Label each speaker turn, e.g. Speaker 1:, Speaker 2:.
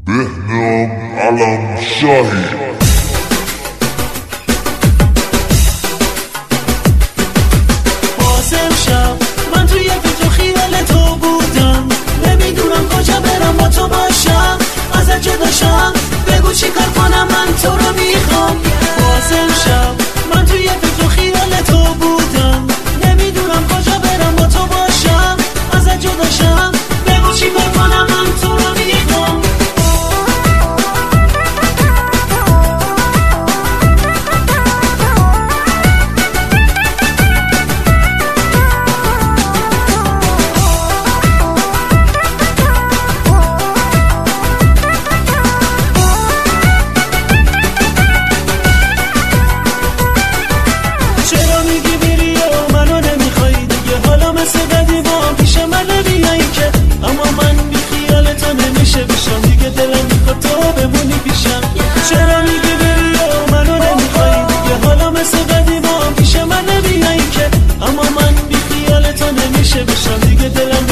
Speaker 1: بهنام علمشاهی.
Speaker 2: من توی فکر و خیال تو بودم، نمیدونم کجا برم با تو باشم، ازت جداشم بگو چی کار کنم، من تو رو میخوام. بازم شب من توی فکر و خیال تو بودم، نمیدونم کجا برم با تو باشم، ازت جداشم بگو چی کار کنم، من تو رو میخوام. چرا میگی بری و منو نمیخوای دیگه، حالا مثل قدیما پیش من نمیای که، اما من بی خیال تو نمیشه بشم دیگه، دلم